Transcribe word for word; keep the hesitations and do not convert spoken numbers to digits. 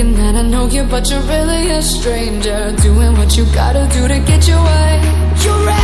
thinking that I know you, but you're really a stranger, doing what you gotta do to get your way. You're